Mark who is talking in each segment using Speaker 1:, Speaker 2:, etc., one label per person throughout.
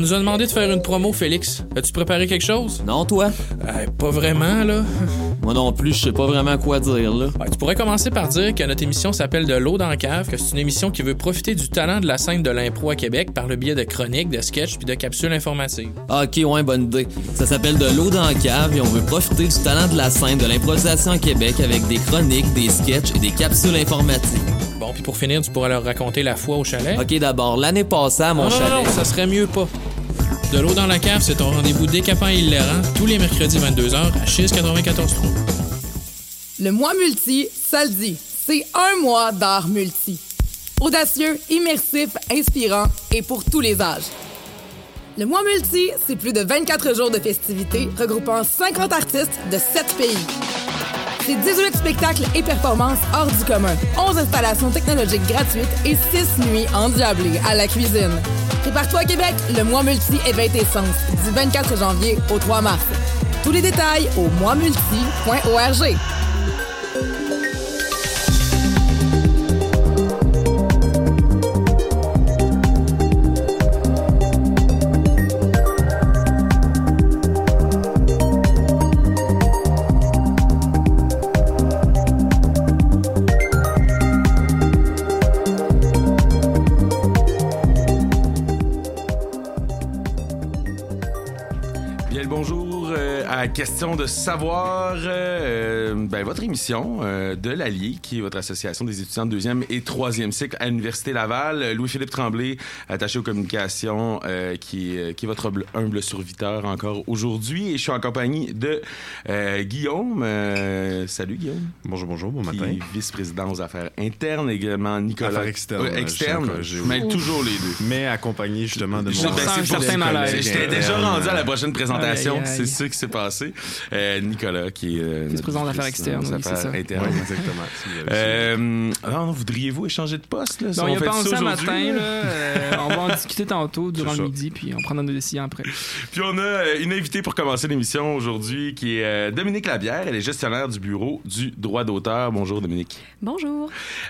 Speaker 1: On nous a demandé de faire une promo, Félix. As-tu préparé quelque chose?
Speaker 2: Non, toi?
Speaker 1: Pas vraiment, là.
Speaker 2: Moi non plus, je sais pas vraiment quoi dire, là.
Speaker 1: Tu pourrais commencer par dire que notre émission s'appelle De l'eau dans la cave, que c'est une émission qui veut profiter du talent de la scène de l'impro à Québec par le biais de chroniques, de sketchs puis de capsules informatives.
Speaker 2: Ah, ok, ouais, bonne idée. Ça s'appelle De l'eau dans la cave et on veut profiter du talent de la scène de l'improvisation à Québec avec des chroniques, des sketchs et des capsules informatives.
Speaker 1: Bon, puis pour finir, tu pourras leur raconter la fois au chalet.
Speaker 2: Ok, d'abord, l'année passée à mon chalet...
Speaker 1: Non, ça serait mieux pas. De l'eau dans la cave, c'est ton rendez-vous décapant et hilarant tous les mercredis 22h à Chiz 94.3.
Speaker 3: Le mois multi, ça le dit, c'est un mois d'art multi. Audacieux, immersif, inspirant et pour tous les âges. Le mois multi, c'est plus de 24 jours de festivités regroupant 50 artistes de 7 pays. C'est 18 spectacles et performances hors du commun, 11 installations technologiques gratuites et 6 nuits endiablées à la cuisine. Prépare-toi à Québec, le mois multi éveille tes sens, du 24 janvier au 3 mars. Tous les détails au moismulti.org.
Speaker 4: Question de savoir, votre émission de l'Allier, qui est votre association des étudiants de 2e et 3e cycle à l'Université Laval. Louis-Philippe Tremblay, attaché aux communications, qui est votre humble serviteur encore aujourd'hui. Et je suis en compagnie de Guillaume. Salut Guillaume.
Speaker 5: Bonjour, bon matin.
Speaker 4: Vice-président aux affaires internes, également Nicolas.
Speaker 5: Affaires externes.
Speaker 4: Externes. Je mêle toujours les deux.
Speaker 5: Mais accompagné justement de mon...
Speaker 4: J'étais déjà rendu à la prochaine présentation. C'est ça qui s'est passé. Nicolas, qui est
Speaker 6: vice-président d'affaires externes. Oui, c'est ça.
Speaker 4: Interne.
Speaker 5: Oui, exactement.
Speaker 4: Alors, voudriez-vous échanger de poste? Là,
Speaker 6: on y a pensé ce matin. On va en discuter tantôt durant le midi, puis on prendra nos décisions après.
Speaker 4: Puis on a une invitée pour commencer l'émission aujourd'hui qui est Dominique Labière. Elle est gestionnaire du bureau du droit d'auteur. Bonjour Dominique.
Speaker 7: Bonjour.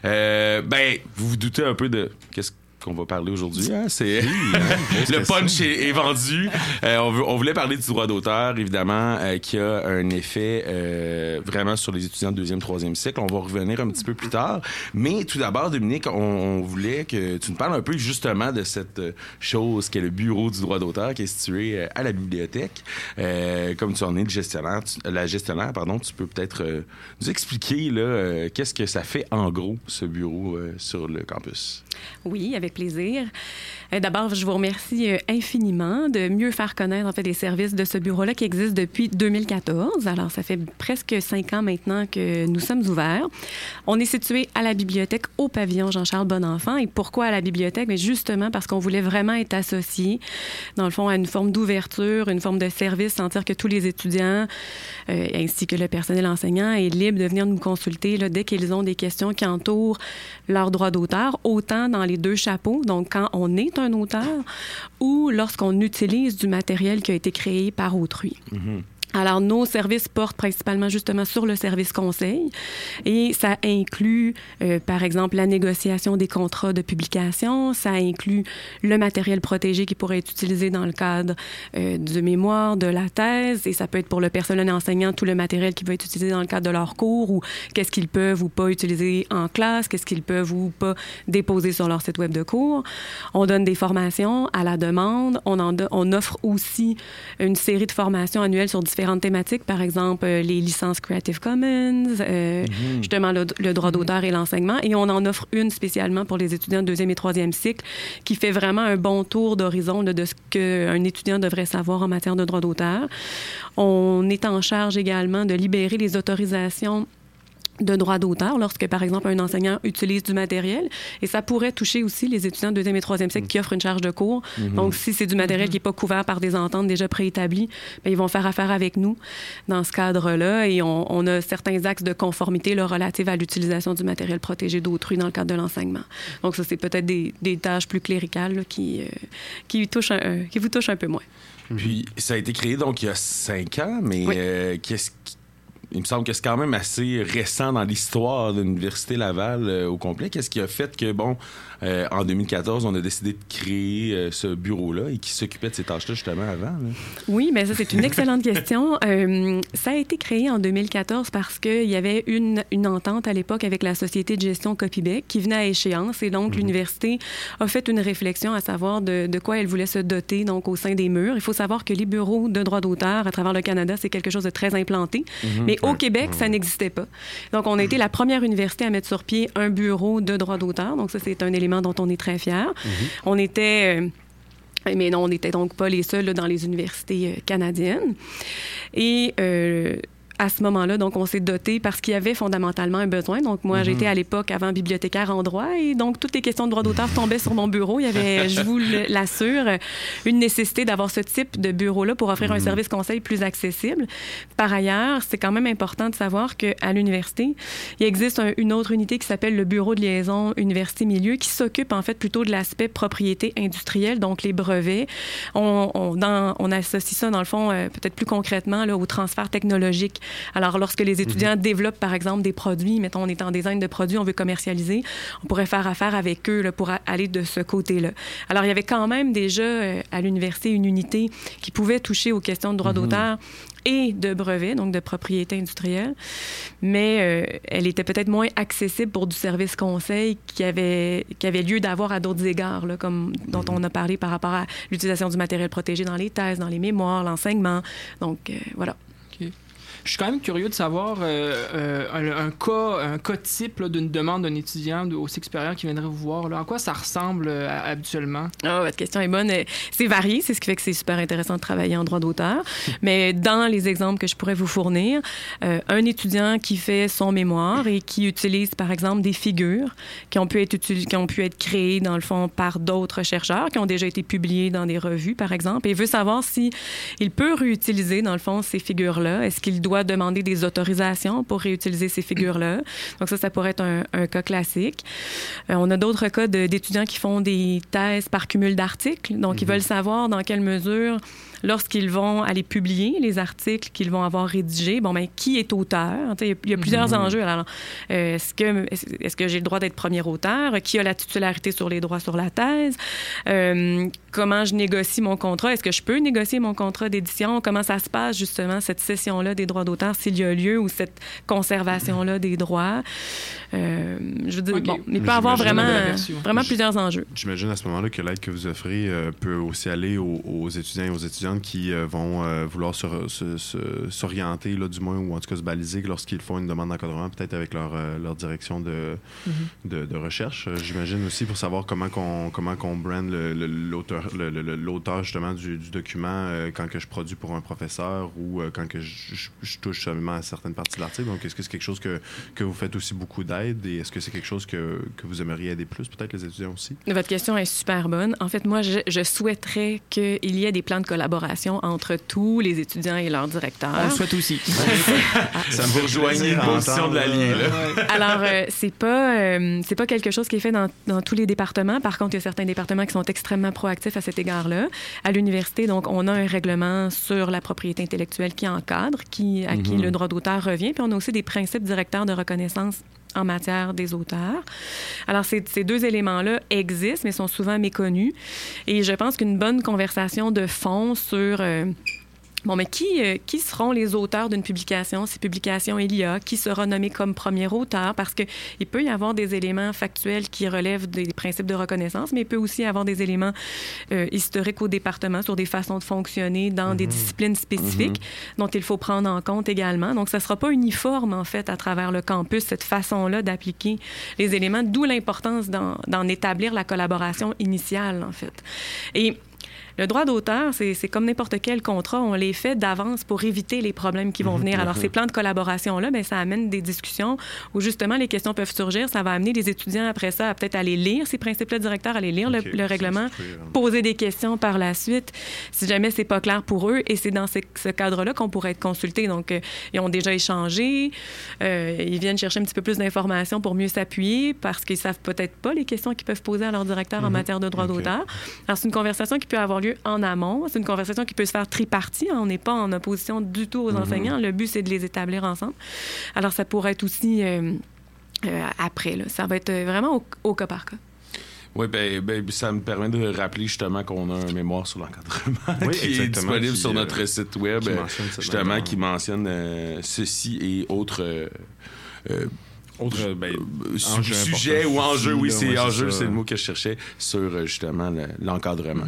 Speaker 4: Vous vous doutez un peu de qu'est-ce qu'on va parler aujourd'hui, hein? C'est le punch est vendu. On voulait parler du droit d'auteur, évidemment, qui a un effet vraiment sur les étudiants de 2e, 3e cycle. On va revenir un petit peu plus tard. Mais tout d'abord, Dominique, on voulait que tu nous parles un peu justement de cette chose qu'est le bureau du droit d'auteur, qui est situé à la bibliothèque. Comme tu en es la gestionnaire, tu peux peut-être nous expliquer là, qu'est-ce que ça fait en gros, ce bureau sur le campus?
Speaker 7: Oui, avec plaisir. D'abord, je vous remercie infiniment de mieux faire connaître en fait les services de ce bureau-là qui existe depuis 2014. Alors, ça fait presque 5 ans maintenant que nous sommes ouverts. On est situé à la bibliothèque au pavillon Jean-Charles Bonenfant. Et pourquoi à la bibliothèque? Mais justement parce qu'on voulait vraiment être associés, dans le fond, à une forme d'ouverture, une forme de service, sentir que tous les étudiants ainsi que le personnel enseignant est libre de venir nous consulter là, dès qu'ils ont des questions qui entourent leur droit d'auteur, autant dans les deux chapeaux, donc quand on est un auteur ou lorsqu'on utilise du matériel qui a été créé par autrui. Mm-hmm. Alors, nos services portent principalement justement sur le service conseil et ça inclut, par exemple, la négociation des contrats de publication, ça inclut le matériel protégé qui pourrait être utilisé dans le cadre du mémoire, de la thèse, et ça peut être pour le personnel enseignant tout le matériel qui va être utilisé dans le cadre de leur cours ou qu'est-ce qu'ils peuvent ou pas utiliser en classe, qu'est-ce qu'ils peuvent ou pas déposer sur leur site web de cours. On donne des formations à la demande. On offre aussi une série de formations annuelles sur différentes thématiques, par exemple les licences Creative Commons, justement le droit d'auteur et l'enseignement. Et on en offre une spécialement pour les étudiants de 2e et 3e cycle qui fait vraiment un bon tour d'horizon de ce qu'un étudiant devrait savoir en matière de droit d'auteur. On est en charge également de libérer les autorisations de droit d'auteur lorsque, par exemple, un enseignant utilise du matériel. Et ça pourrait toucher aussi les étudiants de 2e et 3e cycle qui offrent une charge de cours. Donc, si c'est du matériel qui n'est pas couvert par des ententes déjà préétablies, bien, ils vont faire affaire avec nous dans ce cadre-là. Et on a certains axes de conformité là, relatifs à l'utilisation du matériel protégé d'autrui dans le cadre de l'enseignement. Donc, ça, c'est peut-être des tâches plus cléricales là, qui vous touchent un peu moins.
Speaker 4: Puis, ça a été créé donc il y a 5 ans, mais
Speaker 7: oui.
Speaker 4: il me semble que c'est quand même assez récent dans l'histoire de l'Université Laval au complet. Qu'est-ce qui a fait que, en 2014, on a décidé de créer ce bureau-là et qui s'occupait de ces tâches-là justement avant? Là?
Speaker 7: Oui, mais ça, c'est une excellente question. Ça a été créé en 2014 parce qu'il y avait une entente à l'époque avec la Société de gestion Copybec qui venait à échéance et donc l'université a fait une réflexion à savoir de quoi elle voulait se doter donc au sein des murs. Il faut savoir que les bureaux de droit d'auteur à travers le Canada, c'est quelque chose de très implanté, mais au Québec, ça n'existait pas. Donc, on a été la première université à mettre sur pied un bureau de droit d'auteur. Donc, ça, c'est un élément dont on est très fiers. On était... mais non, on n'était donc pas les seuls là, dans les universités canadiennes. Et à ce moment-là, donc, on s'est doté parce qu'il y avait fondamentalement un besoin. Donc, moi, j'étais à l'époque avant bibliothécaire en droit et donc, toutes les questions de droit d'auteur tombaient sur mon bureau. Il y avait, je vous l'assure, une nécessité d'avoir ce type de bureau-là pour offrir un service conseil plus accessible. Par ailleurs, c'est quand même important de savoir qu'à l'université, il existe une autre unité qui s'appelle le bureau de liaison université-milieu qui s'occupe, en fait, plutôt de l'aspect propriété industrielle, donc les brevets. On associe ça, dans le fond, peut-être plus concrètement, là, au transfert technologique. Alors, lorsque les étudiants développent, par exemple, des produits, mettons, on est en design de produits, on veut commercialiser, on pourrait faire affaire avec eux là, pour aller de ce côté-là. Alors, il y avait quand même déjà à l'université une unité qui pouvait toucher aux questions de droit d'auteur et de brevets, donc de propriété industrielle, mais elle était peut-être moins accessible pour du service conseil qui avait lieu d'avoir à d'autres égards, là, comme dont on a parlé par rapport à l'utilisation du matériel protégé dans les thèses, dans les mémoires, l'enseignement. Donc, voilà.
Speaker 6: OK. Je suis quand même curieux de savoir un cas type là, d'une demande d'un étudiant aussi expérimenté qui viendrait vous voir. Là. À quoi ça ressemble habituellement?
Speaker 7: Ah, votre question est bonne. C'est varié, c'est ce qui fait que c'est super intéressant de travailler en droit d'auteur. Mais dans les exemples que je pourrais vous fournir, un étudiant qui fait son mémoire et qui utilise, par exemple, des figures qui ont pu être créées, dans le fond, par d'autres chercheurs, qui ont déjà été publiées dans des revues, par exemple, et veut savoir si il peut réutiliser, dans le fond, ces figures-là. Est-ce qu'il doit demander des autorisations pour réutiliser ces figures-là? Donc ça pourrait être un cas classique. On a d'autres cas d'étudiants qui font des thèses par cumul d'articles. Donc, ils veulent savoir dans quelle mesure, lorsqu'ils vont aller publier les articles qu'ils vont avoir rédigés, qui est auteur? Il y a plusieurs enjeux. Alors, est-ce que j'ai le droit d'être premier auteur? Qui a la titularité sur les droits sur la thèse? Comment je négocie mon contrat? Est-ce que je peux négocier mon contrat d'édition? Comment ça se passe, justement, cette cession-là des droits d'auteur, s'il y a lieu, ou cette conservation-là des droits? Je veux dire, il peut y avoir vraiment plusieurs enjeux.
Speaker 5: J'imagine à ce moment-là que l'aide que vous offrez peut aussi aller aux étudiants et aux étudiantes qui vont vouloir s'orienter, là, du moins, ou en tout cas se baliser lorsqu'ils font une demande d'encadrement, peut-être avec leur direction de recherche. J'imagine aussi pour savoir comment qu'on brand l'auteur justement du document quand que je produis pour un professeur ou quand que je touche seulement à certaines parties de l'article. Donc, est-ce que c'est quelque chose que vous faites aussi beaucoup d'aide et est-ce que c'est quelque chose que vous aimeriez aider plus, peut-être les étudiants aussi?
Speaker 7: Votre question est super bonne. En fait, moi, je souhaiterais qu'il y ait des plans de collaboration entre tous les étudiants et leurs directeurs.
Speaker 6: On le souhaite aussi.
Speaker 4: Ça me rejoignait une position de l'allié, là.
Speaker 7: Alors, c'est pas quelque chose qui est fait dans tous les départements. Par contre, il y a certains départements qui sont extrêmement proactifs à cet égard-là. À l'université, donc, on a un règlement sur la propriété intellectuelle qui encadre, à qui le droit d'auteur revient. Puis on a aussi des principes directeurs de reconnaissance en matière des auteurs. Alors, ces deux éléments-là existent, mais sont souvent méconnus. Et je pense qu'une bonne conversation de fond sur... mais qui seront les auteurs d'une publication, si publication il y a? Qui sera nommé comme premier auteur? Parce qu'il peut y avoir des éléments factuels qui relèvent des principes de reconnaissance, mais il peut aussi y avoir des éléments historiques au département sur des façons de fonctionner dans des disciplines spécifiques dont il faut prendre en compte également. Donc, ça ne sera pas uniforme, en fait, à travers le campus, cette façon-là d'appliquer les éléments, d'où l'importance d'en établir la collaboration initiale, en fait. Et le droit d'auteur, c'est comme n'importe quel contrat, on les fait d'avance pour éviter les problèmes qui vont venir. Alors, ces plans de collaboration-là, ça amène des discussions où, justement, les questions peuvent surgir. Ça va amener les étudiants, après ça, à peut-être aller lire ces principes-là directeurs, aller lire le règlement, poser des questions par la suite, si jamais c'est pas clair pour eux. Et c'est dans ce cadre-là qu'on pourrait être consultés. Donc, ils ont déjà échangé. Ils viennent chercher un petit peu plus d'informations pour mieux s'appuyer parce qu'ils savent peut-être pas les questions qu'ils peuvent poser à leur directeur en matière de droit d'auteur. Alors, c'est une conversation qui peut avoir lieu en amont. C'est une conversation qui peut se faire tripartie. On n'est pas en opposition du tout aux enseignants. Le but, c'est de les établir ensemble. Alors, ça pourrait être aussi après. Là. Ça va être vraiment au cas par cas.
Speaker 4: Oui, ben, ça me permet de rappeler justement qu'on a un mémoire sur l'encadrement qui est disponible sur notre site web, justement, qui mentionne ceci et autres... sujet ou enjeu, oui, c'est enjeu, c'est le mot que je cherchais sur justement l'encadrement.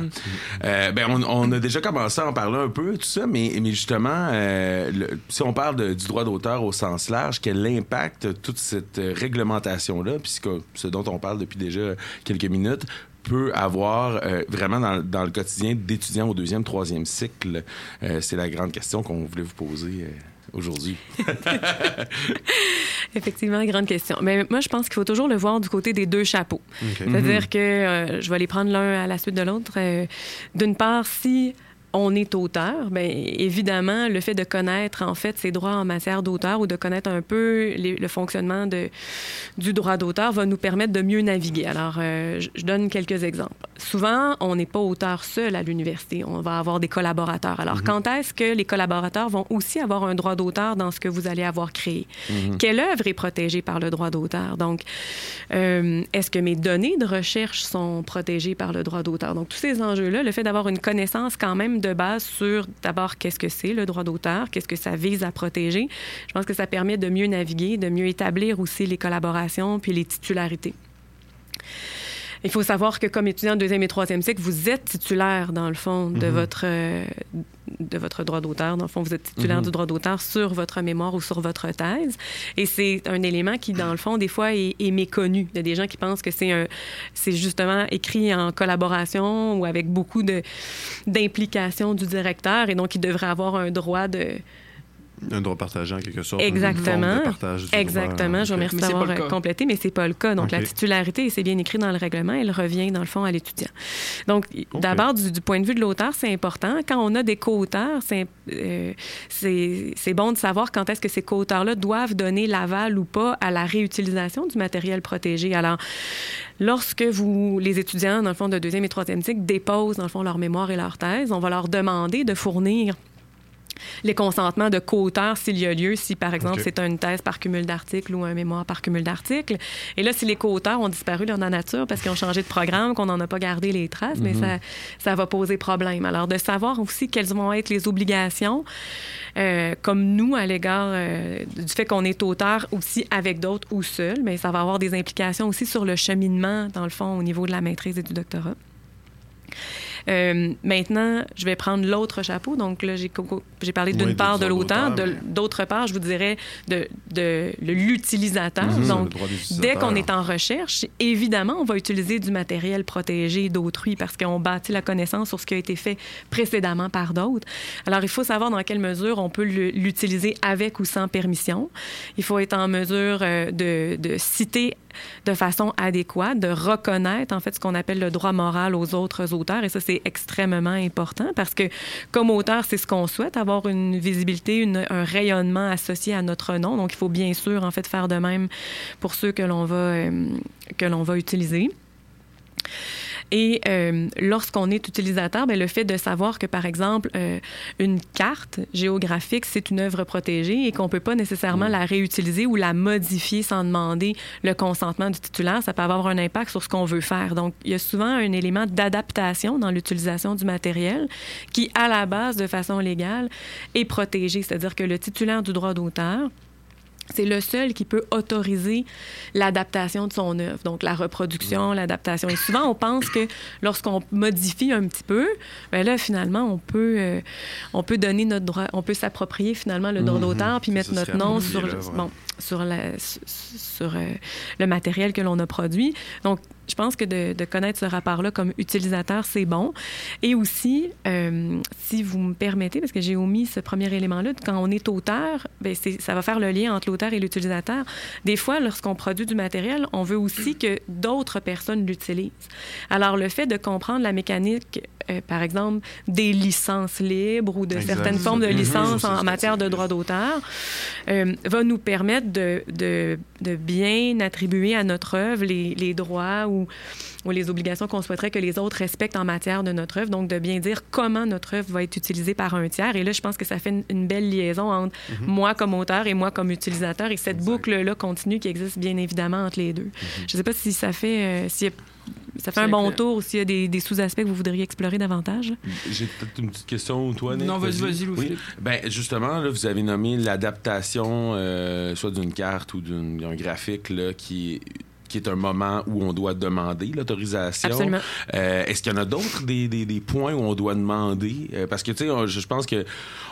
Speaker 4: On a déjà commencé à en parler un peu, tout ça, mais justement, si on parle du droit d'auteur au sens large, quel impact toute cette réglementation-là, puis ce dont on parle depuis déjà quelques minutes, peut avoir vraiment dans le quotidien d'étudiants au 2e, 3e cycle? C'est la grande question qu'on voulait vous poser aujourd'hui.
Speaker 7: Effectivement, grande question. Mais moi, je pense qu'il faut toujours le voir du côté des deux chapeaux. Okay. C'est-à-dire que je vais les prendre l'un à la suite de l'autre. D'une part, si on est auteur, bien évidemment, le fait de connaître en fait ses droits en matière d'auteur ou de connaître un peu le fonctionnement du droit d'auteur va nous permettre de mieux naviguer. Alors, je donne quelques exemples. Souvent, on n'est pas auteur seul à l'université. On va avoir des collaborateurs. Alors, quand est-ce que les collaborateurs vont aussi avoir un droit d'auteur dans ce que vous allez avoir créé? Quelle œuvre est protégée par le droit d'auteur? Donc, est-ce que mes données de recherche sont protégées par le droit d'auteur? Donc, tous ces enjeux-là, le fait d'avoir une connaissance quand même de base sur, d'abord, qu'est-ce que c'est le droit d'auteur, qu'est-ce que ça vise à protéger. Je pense que ça permet de mieux naviguer, de mieux établir aussi les collaborations puis les titularités. Il faut savoir que comme étudiant de 2e et 3e cycle, vous êtes titulaire, dans le fond, de votre droit d'auteur. Dans le fond, vous êtes titulaire du droit d'auteur sur votre mémoire ou sur votre thèse. Et c'est un élément qui, dans le fond, des fois, est méconnu. Il y a des gens qui pensent que c'est justement écrit en collaboration ou avec beaucoup d'implication du directeur et donc il devrait avoir un droit de...
Speaker 5: Un droit partagé en quelque sorte.
Speaker 7: Exactement.
Speaker 5: Exactement.
Speaker 7: Je vous remercie d'avoir complété, mais c'est pas le cas. Donc, la titularité, et c'est bien écrit dans le règlement, elle revient, dans le fond, à l'étudiant. Donc, d'abord, du point de vue de l'auteur, c'est important. Quand on a des co-auteurs, c'est bon de savoir quand est-ce que ces co-auteurs-là doivent donner l'aval ou pas à la réutilisation du matériel protégé. Alors, lorsque les étudiants, dans le fond, de 2e et 3e cycle, déposent, dans le fond, leur mémoire et leur thèse, on va leur demander de fournir les consentements de co-auteurs s'il y a lieu, si par exemple c'est une thèse par cumul d'articles ou un mémoire par cumul d'articles. Et là, si les co-auteurs ont disparu dans la nature parce qu'ils ont changé de programme, qu'on n'en a pas gardé les traces, mais ça va poser problème. Alors, de savoir aussi quelles vont être les obligations, comme nous, à l'égard du fait qu'on est auteur aussi avec d'autres ou seul, mais ça va avoir des implications aussi sur le cheminement, dans le fond, au niveau de la maîtrise et du doctorat. Maintenant, je vais prendre l'autre chapeau. Donc là, j'ai parlé d'une part de l'auteur, d'autre part, je vous dirais de l'utilisateur. Donc, dès qu'on est en recherche, évidemment, on va utiliser du matériel protégé d'autrui parce qu'on bâtit la connaissance sur ce qui a été fait précédemment par d'autres. Alors, il faut savoir dans quelle mesure on peut l'utiliser avec ou sans permission. Il faut être en mesure de citer de façon adéquate, de reconnaître en fait ce qu'on appelle le droit moral aux autres auteurs. Et ça, c'est extrêmement important parce que comme auteur, c'est ce qu'on souhaite, avoir une visibilité, un rayonnement associé à notre nom. Donc, il faut bien sûr en fait faire de même pour ceux que l'on va utiliser. Et lorsqu'on est utilisateur, bien, le fait de savoir que, par exemple, une carte géographique, c'est une œuvre protégée et qu'on ne peut pas nécessairement la réutiliser ou la modifier sans demander le consentement du titulaire, ça peut avoir un impact sur ce qu'on veut faire. Donc, il y a souvent un élément d'adaptation dans l'utilisation du matériel qui, à la base, de façon légale, est protégé. C'est-à-dire que le titulaire du droit d'auteur, c'est le seul qui peut autoriser l'adaptation de son œuvre, donc la reproduction, l'adaptation. Et souvent, on pense que lorsqu'on modifie un petit peu, bien là, finalement, on peut donner notre droit, on peut s'approprier finalement le droit d'auteur puis mettre notre nom sur le matériel que l'on a produit. Donc, je pense que de connaître ce rapport-là comme utilisateur, c'est bon. Et aussi, si vous me permettez, parce que j'ai omis ce premier élément-là, quand on est auteur, bien, ça va faire le lien entre l'auteur et l'utilisateur. Des fois, lorsqu'on produit du matériel, on veut aussi que d'autres personnes l'utilisent. Alors, le fait de comprendre la mécanique par exemple, des licences libres ou de certaines formes de licences en matière de droit d'auteur, va nous permettre de bien attribuer à notre œuvre les droits ou les obligations qu'on souhaiterait que les autres respectent en matière de notre œuvre, donc de bien dire comment notre œuvre va être utilisée par un tiers. Et là, je pense que ça fait une belle liaison entre moi comme auteur et moi comme utilisateur, et cette boucle-là continue qui existe bien évidemment entre les deux. Je ne sais pas si ça fait... ça fait un bon tour ou s'il y a des sous-aspects que vous voudriez explorer davantage.
Speaker 4: J'ai peut-être une petite question, toi, Nick.
Speaker 6: Non, vas-y, Louis-Philippe.
Speaker 4: Oui. Ben, justement, là, vous avez nommé l'adaptation soit d'une carte ou d'un graphique là, qui est un moment où on doit demander l'autorisation.
Speaker 7: Absolument.
Speaker 4: Est-ce qu'il y en a d'autres, des points où on doit demander? Parce que, tu sais, je pense que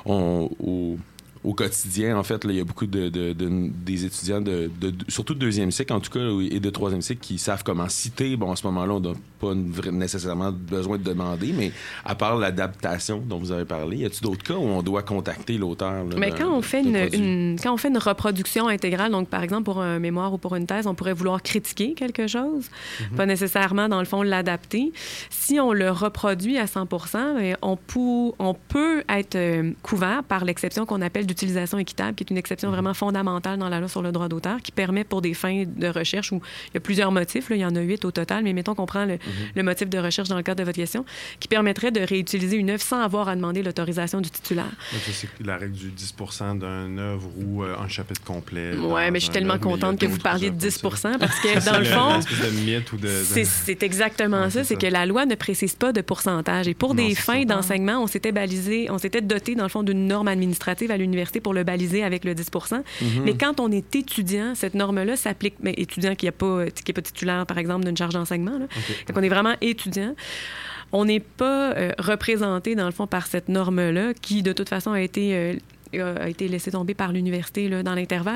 Speaker 4: au quotidien, en fait, là, il y a beaucoup des étudiants, surtout de deuxième cycle, en tout cas, et de troisième cycle, qui savent comment citer. Bon, à ce moment-là, on n'a pas nécessairement besoin de demander, mais à part l'adaptation dont vous avez parlé, y a-t-il d'autres cas où on doit contacter l'auteur? Là,
Speaker 7: mais quand on fait quand on fait une reproduction intégrale, donc par exemple pour un mémoire ou pour une thèse, on pourrait vouloir critiquer quelque chose, pas nécessairement, dans le fond, l'adapter. Si on le reproduit à 100%, on peut être couvert par l'exception qu'on appelle d'utilisation équitable, qui est une exception vraiment fondamentale dans la loi sur le droit d'auteur, qui permet pour des fins de recherche où il y a plusieurs motifs, là, il y en a 8 au total, mais mettons qu'on prend le motif de recherche dans le cadre de votre question, qui permettrait de réutiliser une œuvre sans avoir à demander l'autorisation du titulaire.
Speaker 5: C'est la règle du 10% d'une œuvre ou un chapitre complet.
Speaker 7: Oui, mais je suis tellement contente que vous parliez de 10%, parce que dans le fond, c'est exactement ça, c'est que la loi ne précise pas de pourcentage. Et pour des fins d'enseignement, on s'était doté, dans le fond, d'une norme administrative à l'université pour le baliser avec le 10%. Mais quand on est étudiant, cette norme-là s'applique, mais étudiant qui n'est pas titulaire, par exemple, d'une charge d'enseignement. Là. Donc, on est vraiment étudiant. On n'est pas représenté, dans le fond, par cette norme-là, qui, de toute façon, a été laissée tomber par l'université là, dans l'intervalle.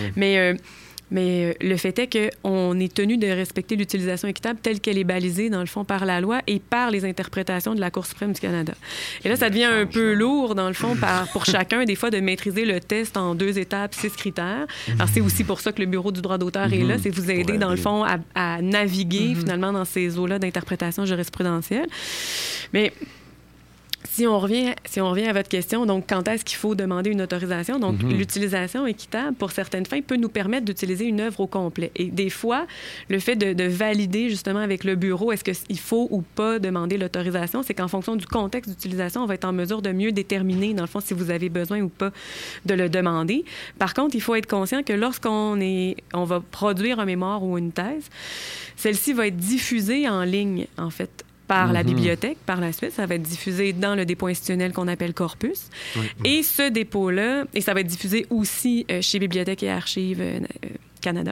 Speaker 7: Mais le fait est qu'on est tenu de respecter l'utilisation équitable telle qu'elle est balisée, dans le fond, par la loi et par les interprétations de la Cour suprême du Canada. Et là, ça devient un peu lourd, dans le fond, pour chacun, des fois, de maîtriser le test en 2 étapes, 6 critères. Alors, c'est aussi pour ça que le Bureau du droit d'auteur est là, c'est vous aider, dans le fond, à naviguer, finalement, dans ces eaux-là d'interprétation jurisprudentielle. Mais... Si on revient à votre question, donc quand est-ce qu'il faut demander une autorisation? Donc, l'utilisation équitable, pour certaines fins, peut nous permettre d'utiliser une œuvre au complet. Et des fois, le fait de valider justement avec le bureau, est-ce qu'il faut ou pas demander l'autorisation, c'est qu'en fonction du contexte d'utilisation, on va être en mesure de mieux déterminer, dans le fond, si vous avez besoin ou pas de le demander. Par contre, il faut être conscient que lorsqu'on va produire un mémoire ou une thèse, celle-ci va être diffusée en ligne, en fait, par la bibliothèque. Par la suite, ça va être diffusé dans le dépôt institutionnel qu'on appelle Corpus. Et ce dépôt-là, et ça va être diffusé aussi chez Bibliothèques et Archives Canada.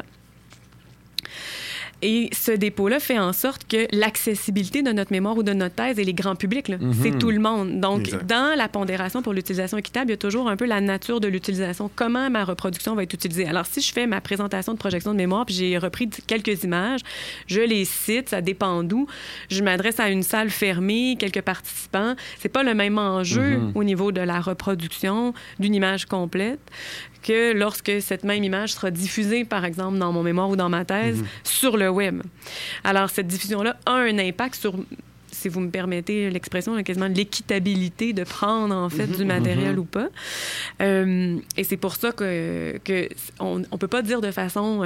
Speaker 7: Et ce dépôt-là fait en sorte que l'accessibilité de notre mémoire ou de notre thèse, elle est grand public. C'est tout le monde. Donc, dans la pondération pour l'utilisation équitable, il y a toujours un peu la nature de l'utilisation. Comment ma reproduction va être utilisée? Alors, si je fais ma présentation de projection de mémoire, puis j'ai repris quelques images, je les cite, ça dépend d'où. Je m'adresse à une salle fermée, quelques participants. C'est pas le même enjeu au niveau de la reproduction d'une image complète que lorsque cette même image sera diffusée, par exemple, dans mon mémoire ou dans ma thèse, sur le web. Alors, cette diffusion-là a un impact sur, si vous me permettez l'expression, quasiment l'équitabilité de prendre, en fait, du matériel ou pas. Et c'est pour ça qu'on ne peut pas dire de façon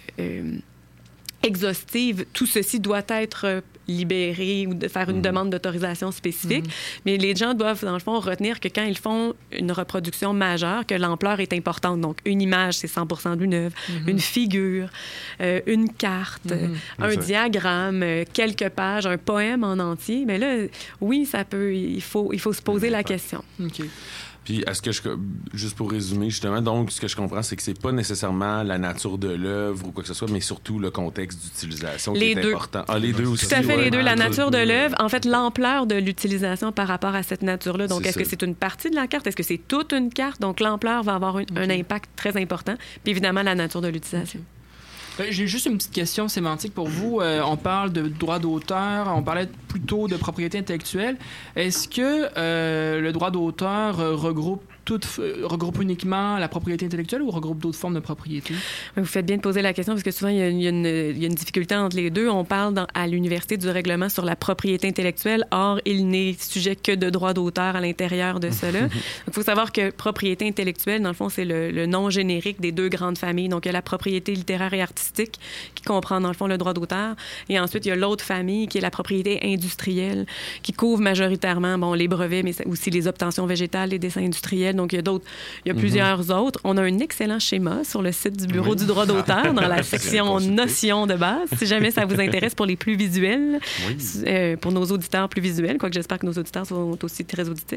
Speaker 7: exhaustive, tout ceci doit être libéré ou de faire une demande d'autorisation spécifique. Mais les gens doivent, dans le fond, retenir que quand ils font une reproduction majeure, que l'ampleur est importante. Donc, une image, c'est 100% d'une œuvre. Une figure, une carte, un diagramme, quelques pages, un poème en entier. Mais là, oui, ça peut... Il faut se poser la question.
Speaker 6: OK.
Speaker 4: Puis, juste pour résumer, justement, donc, ce que je comprends, c'est que c'est pas nécessairement la nature de l'œuvre ou quoi que ce soit, mais surtout le contexte d'utilisation qui est important. Ah, les deux aussi.
Speaker 7: Tout à fait, les deux. La nature de l'œuvre, en fait, l'ampleur de l'utilisation par rapport à cette nature-là. Donc, est-ce que c'est une partie de la carte? Est-ce que c'est toute une carte? Donc, l'ampleur va avoir un impact très important. Puis, évidemment, la nature de l'utilisation.
Speaker 6: J'ai juste une petite question sémantique pour vous. On parle de droit d'auteur, on parlait plutôt de propriété intellectuelle. Est-ce que le droit d'auteur regroupe regroupe uniquement la propriété intellectuelle ou regroupe d'autres formes de propriété?
Speaker 7: Vous faites bien de poser la question parce que souvent, il y a une difficulté entre les deux. On parle à l'université du règlement sur la propriété intellectuelle. Or, il n'est sujet que de droit d'auteur à l'intérieur de cela. Il faut savoir que propriété intellectuelle, dans le fond, c'est le nom générique des deux grandes familles. Donc, il y a la propriété littéraire et artistique qui comprend, dans le fond, le droit d'auteur. Et ensuite, il y a l'autre famille qui est la propriété industrielle qui couvre majoritairement les brevets, mais aussi les obtentions végétales, les dessins industriels. Donc, il y a plusieurs autres. On a un excellent schéma sur le site du Bureau du droit d'auteur dans la section notions de base, si jamais ça vous intéresse pour les plus visuels, pour nos auditeurs plus visuels, quoique j'espère que nos auditeurs sont aussi très auditifs.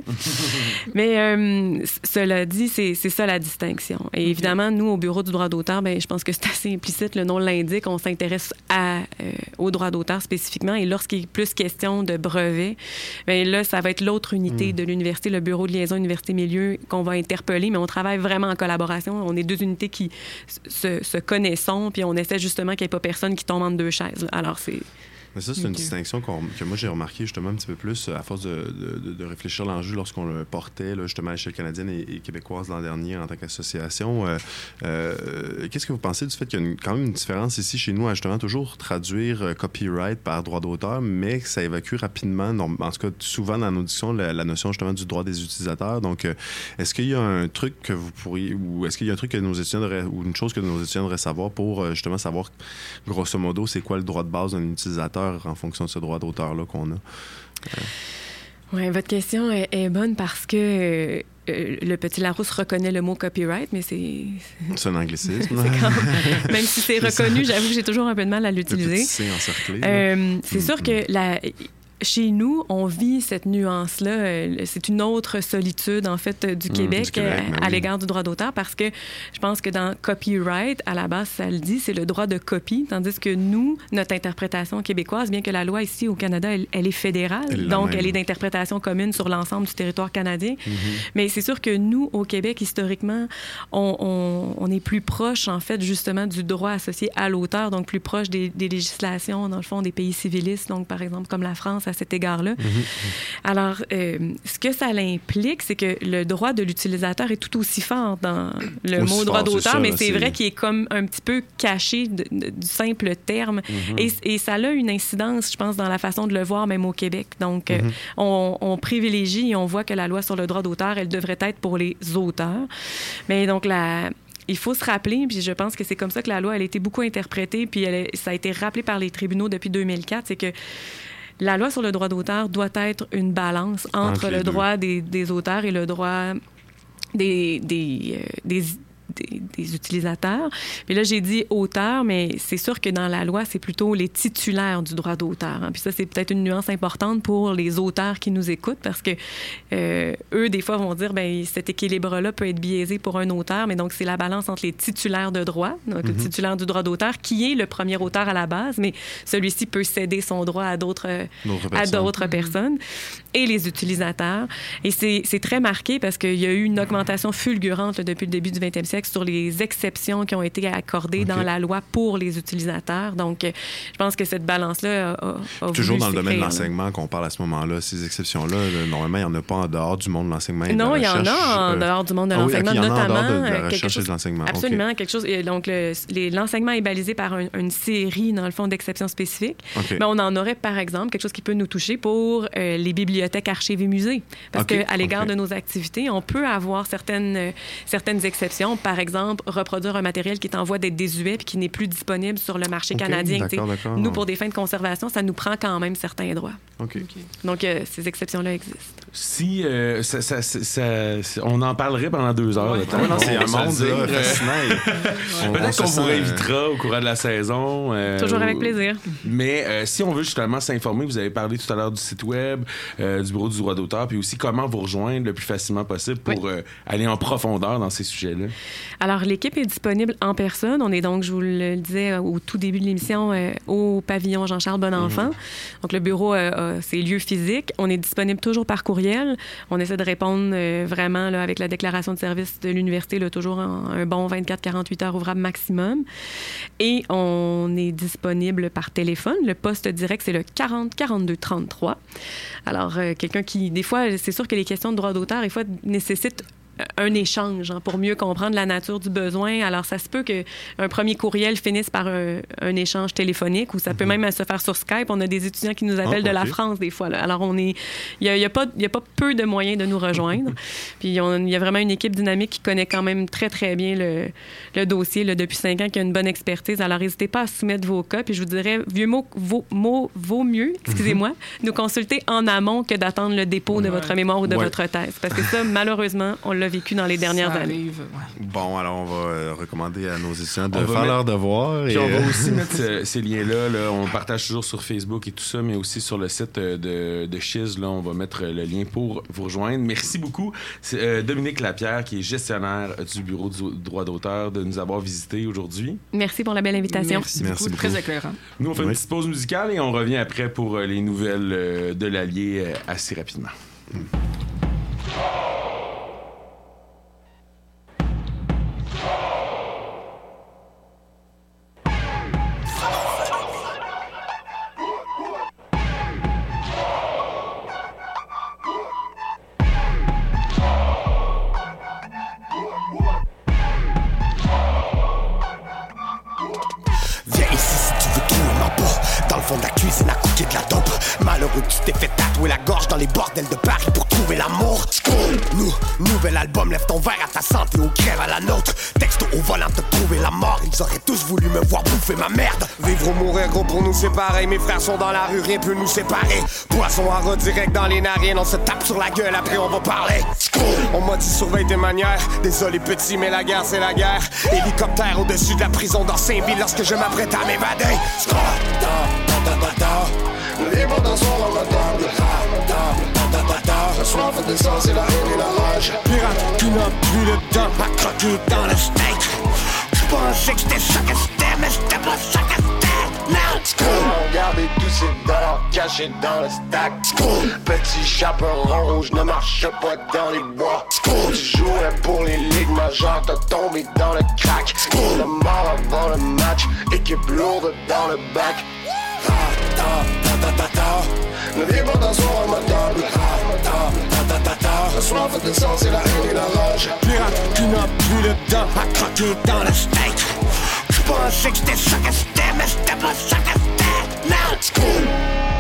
Speaker 7: Mais cela dit, c'est ça la distinction. Et évidemment, nous, au Bureau du droit d'auteur, je pense que c'est assez implicite, le nom l'indique, on s'intéresse au droit d'auteur spécifiquement. Et lorsqu'il est plus question de brevet, là, ça va être l'autre unité de l'université, le Bureau de liaison université-milieu, qu'on va interpeller, mais on travaille vraiment en collaboration. On est deux unités qui se connaissons, puis on essaie justement qu'il n'y ait pas personne qui tombe entre deux chaises. Là. Alors, c'est...
Speaker 5: Mais ça, c'est une distinction que moi, j'ai remarqué justement un petit peu plus à force de réfléchir l'enjeu lorsqu'on le portait là, justement à l'échelle canadienne et québécoise l'an dernier en tant qu'association. Qu'est-ce que vous pensez du fait qu'il y a quand même une différence ici chez nous à justement toujours traduire copyright par droit d'auteur, mais que ça évacue rapidement, en tout cas souvent dans nos discussions, la notion justement du droit des utilisateurs. Donc, est-ce qu'il y a un truc que vous pourriez, ou est-ce qu'il y a un truc que nos étudiants ou une chose que nos étudiants devraient savoir pour justement savoir grosso modo c'est quoi le droit de base d'un utilisateur en fonction de ce droit d'auteur-là qu'on a?
Speaker 7: Oui, votre question est bonne parce que le petit Larousse reconnaît le mot copyright, mais c'est
Speaker 5: un anglicisme.
Speaker 7: Même si c'est reconnu, j'avoue que j'ai toujours un peu de mal à l'utiliser.
Speaker 5: Le petit C encerclé.
Speaker 7: C'est sûr que chez nous, on vit cette nuance-là. C'est une autre solitude, en fait, du Québec à l'égard du droit d'auteur, parce que je pense que dans copyright, à la base, ça le dit, c'est le droit de copie, tandis que nous, notre interprétation québécoise, bien que la loi ici au Canada, elle est fédérale, donc elle est d'interprétation commune sur l'ensemble du territoire canadien. Mais c'est sûr que nous, au Québec, historiquement, on est plus proche, en fait, justement, du droit associé à l'auteur, donc plus proche des législations, dans le fond, des pays civilistes, donc par exemple, comme la France, à cet égard-là. Alors, ce que ça implique, c'est que le droit de l'utilisateur est tout aussi fort dans le mot droit d'auteur, mais c'est vrai qu'il est comme un petit peu caché du simple terme. Et ça a une incidence, je pense, dans la façon de le voir, même au Québec. Donc, on privilégie et on voit que la loi sur le droit d'auteur, elle devrait être pour les auteurs. Mais donc, il faut se rappeler, puis je pense que c'est comme ça que la loi, elle a été beaucoup interprétée, puis ça a été rappelé par les tribunaux depuis 2004, c'est que la loi sur le droit d'auteur doit être une balance entre le droit des auteurs et le droit des utilisateurs. Puis là, j'ai dit auteurs, mais c'est sûr que dans la loi, c'est plutôt les titulaires du droit d'auteur. Puis ça, c'est peut-être une nuance importante pour les auteurs qui nous écoutent, parce que eux, des fois, vont dire, cet équilibre-là peut être biaisé pour un auteur, mais donc c'est la balance entre les titulaires de droit, donc le titulaire du droit d'auteur, qui est le premier auteur à la base, mais celui-ci peut céder son droit à d'autres personnes, et les utilisateurs. Et c'est très marqué parce qu'il y a eu une augmentation fulgurante depuis le début du 20e siècle sur les exceptions qui ont été accordées dans la loi pour les utilisateurs. Donc, je pense que cette balance-là a
Speaker 5: toujours dans le domaine de l'enseignement qu'on parle à ce moment-là. Ces exceptions-là, normalement, il n'y en a pas en dehors du monde de l'enseignement et de la recherche.
Speaker 7: Non, il y en a en dehors du monde de l'enseignement, notamment.
Speaker 5: En dehors de la recherche et de l'enseignement.
Speaker 7: Absolument, quelque chose. Donc, l'enseignement est balisé par une série, dans le fond, d'exceptions spécifiques. Mais on en aurait, par exemple, quelque chose qui peut nous toucher pour les bibliothèques, archives et musées. Parce qu'à l'égard de nos activités, on peut avoir certaines exceptions. Par exemple, reproduire un matériel qui est en voie d'être désuet et qui n'est plus disponible sur le marché canadien.
Speaker 5: D'accord.
Speaker 7: Nous, pour des fins de conservation, ça nous prend quand même certains droits. Donc, ces exceptions-là existent.
Speaker 4: Si on en parlerait pendant 2 heures.
Speaker 5: C'est un monde fascinant.
Speaker 4: Peut-être qu'on vous réinvitera au courant de la saison.
Speaker 7: Toujours avec plaisir.
Speaker 4: Mais si on veut justement s'informer, vous avez parlé tout à l'heure du site web, du Bureau du droit d'auteur, puis aussi comment vous rejoindre le plus facilement possible pour aller en profondeur dans ces sujets-là.
Speaker 7: Alors, l'équipe est disponible en personne. On est donc, je vous le disais au tout début de l'émission, au pavillon Jean-Charles Bonenfant. Donc, le bureau a ses lieux physiques. On est disponible toujours par courriel. On essaie de répondre vraiment là, avec la déclaration de service de l'université, là, toujours un bon 24-48 heures ouvrable maximum. Et on est disponible par téléphone. Le poste direct, c'est le 40-42-33. Alors, quelqu'un qui... Des fois, c'est sûr que les questions de droit d'auteur, des fois, nécessitent un échange pour mieux comprendre la nature du besoin. Alors, ça se peut qu'un premier courriel finisse par un échange téléphonique ou ça peut même se faire sur Skype. On a des étudiants qui nous appellent de la France des fois. Là. Alors, il y a pas peu de moyens de nous rejoindre. Puis, il y a vraiment une équipe dynamique qui connaît quand même très, très bien le dossier là, depuis 5 ans, qui a une bonne expertise. Alors, n'hésitez pas à soumettre vos cas. Puis, je vous dirais, vaut mieux, excusez-moi, nous consulter en amont que d'attendre le dépôt de votre mémoire ou de votre thèse. Parce que ça, malheureusement, on l'a vécu dans les dernières années.
Speaker 5: Bon, alors on va recommander à nos étudiants de faire leur devoir.
Speaker 4: Puis on va aussi mettre ces liens-là. Là, on partage toujours sur Facebook et tout ça, mais aussi sur le site de Chiz. Là, on va mettre le lien pour vous rejoindre. Merci beaucoup. C'est Dominique Lapierre, qui est gestionnaire du Bureau du droit d'auteur, de nous avoir visités aujourd'hui.
Speaker 7: Merci pour la belle invitation.
Speaker 6: Merci beaucoup. Très éclairant.
Speaker 4: Nous, on fait une petite pause musicale et on revient après pour les nouvelles de l'Allier assez rapidement.
Speaker 8: Fond de la cuisine à cooker de la dope. Malheureux que tu t'es fait tatouer la gorge dans les bordels de Paris pour trouver l'amour. Nouvel album, lève ton verre à ta santé ou crève à la nôtre. Texte au volant te trouver la mort. Ils auraient tous voulu me voir bouffer ma merde. Vivre ou mourir, gros, pour nous c'est pareil. Mes frères sont dans la rue, rien peut nous séparer. Poisson à rat direct dans les narines. On se tape sur la gueule, après on va parler. On m'a dit surveille tes manières. Désolé petit, mais la guerre c'est la guerre. Hélicoptère au-dessus de la prison dans Saint-Ville lorsque je m'apprête à m'évader. Libre dans son ramadan. La soif de sang, c'est la haine et la rage. Pirate qui n'a plus le temps à croquer dans le steak. J'pensais que j'étais ça que c'était, mais j'étais pas ça que c'était. Non, regardez tous ces dollars cachés dans le stack. Petit chaperon rouge ne marche pas dans les bois. Tu jouais pour les ligues majeures, t'as tombé dans le crack. La mort avant le match, équipe lourde dans le bac. Le libre dans son ramadan. La soif de sang, c'est la haine et la rage. Pirate qui n'a plus le temps à croquer dans le steak. J'pensais que j'étais ça que c'était, mais j'étais pas ça que c'était. Non,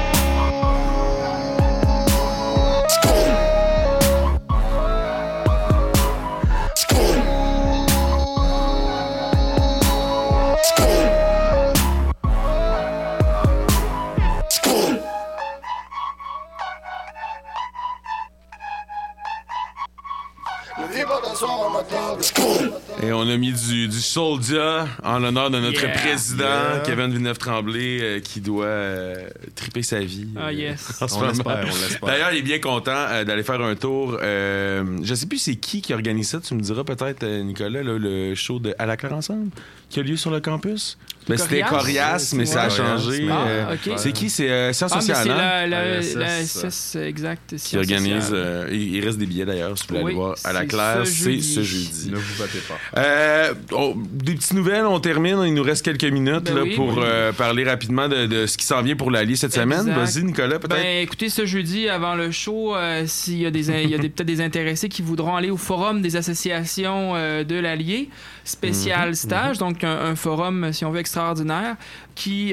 Speaker 4: Et on a mis du Soulja en l'honneur de notre président, Kevin Villeneuve-Tremblay, qui doit triper sa vie.
Speaker 6: Ah, yes.
Speaker 4: En ce moment. On l'espère. D'ailleurs, il est bien content d'aller faire un tour. Je sais plus c'est qui organise ça. Tu me diras peut-être, Nicolas, là, le show de À la Claire Ensemble qui a lieu sur le campus. Ben, c'était Corias, mais ça a changé.
Speaker 6: Okay.
Speaker 4: C'est qui? C'est Sciences sociales,
Speaker 6: la SS, exact.
Speaker 4: Qui organise... il reste des billets, d'ailleurs, si vous voulez aller voir À la Claire. C'est ce jeudi.
Speaker 5: Ne vous battez pas.
Speaker 4: Des petites nouvelles, on termine. Il nous reste quelques minutes pour parler rapidement de ce qui s'en vient pour l'Allier cette semaine. Vas-y, Nicolas, peut-être.
Speaker 6: Ben, écoutez, ce jeudi, avant le show, s'il y a peut-être des intéressés qui voudront aller au forum des associations de l'Allier, spécial stage, donc un forum, si on veut, extraordinaire, qui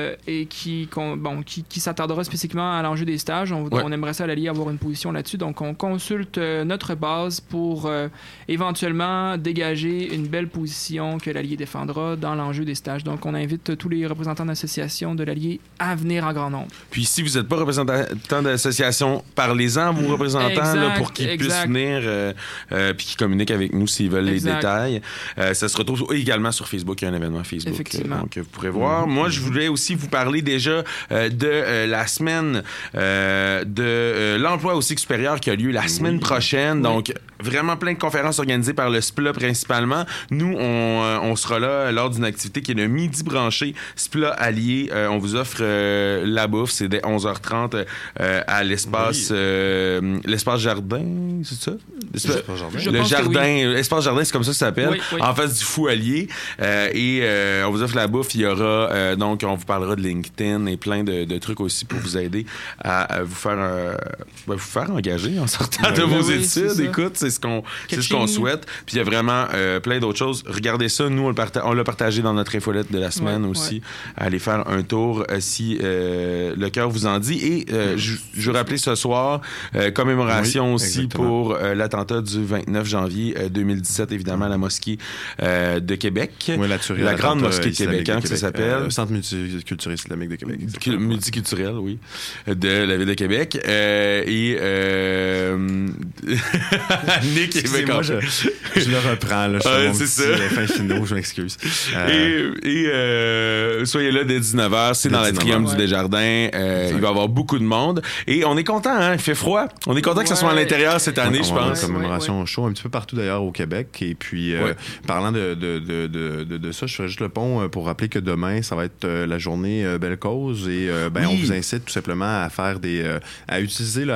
Speaker 6: s'attardera spécifiquement à l'enjeu des stages. On aimerait ça à l'Allier avoir une position là-dessus. Donc, on consulte notre base pour éventuellement dégager une belle position que l'Allier défendra dans l'enjeu des stages. Donc, on invite tous les représentants d'associations de l'Allier à venir en grand nombre.
Speaker 4: Puis, si vous n'êtes pas représentant d'association, parlez-en à vos représentants là, pour qu'ils puissent venir puis qu'ils communiquent avec nous s'ils veulent les détails. Ça se retrouve également sur Facebook. Il y a un événement Facebook.
Speaker 6: Effectivement.
Speaker 4: Donc, vous pourrez voir. Moi, je voulais aussi vous parler déjà de la semaine de l'emploi au cycle supérieur qui a lieu la semaine prochaine. Donc, vraiment plein de conférences organisées par le SPLA principalement. Nous, on sera là lors d'une activité qui est le midi branché SPLA Allier. On vous offre la bouffe. C'est dès 11h30 à l'espace l'espace jardin, c'est ça? Le jardin, espace jardin, c'est comme ça que ça s'appelle.
Speaker 6: Oui.
Speaker 4: En face du Fou Allier. Et on vous offre la bouffe. Il y aura donc on vous parlera de LinkedIn et plein de trucs aussi pour vous aider à vous faire engager en sortant de vos études. Écoute, c'est c'est ce qu'on souhaite. Puis il y a vraiment plein d'autres choses. Regardez ça, nous on l'a partagé dans notre infolette de la semaine aussi. Allez faire un tour si le cœur vous en dit. Et je veux rappeler ce soir, commémoration aussi pour l'attentat du 29 janvier 2017, évidemment, à la mosquée de Québec.
Speaker 5: Oui,
Speaker 4: la grande mosquée de Québec, hein, ça s'appelle.
Speaker 5: Centre multiculturel islamique de Québec.
Speaker 4: Multiculturel, oui, de la ville de Québec. Nick est
Speaker 5: moi, je le reprends. Là, c'est ça. Fin finaux, je m'excuse.
Speaker 4: Soyez là dès 19h, c'est dans l'atrium du Desjardins. Il va y avoir beaucoup de monde. Et on est content, hein? Il fait froid. On est content que ça soit à l'intérieur cette année, je pense.
Speaker 5: Commémoration chaud un petit peu partout d'ailleurs au Québec. Et puis, parlant de ça, je ferai juste le pont pour rappeler que demain, ça va être la journée Belle Cause. Et on vous incite tout simplement à faire à utiliser là,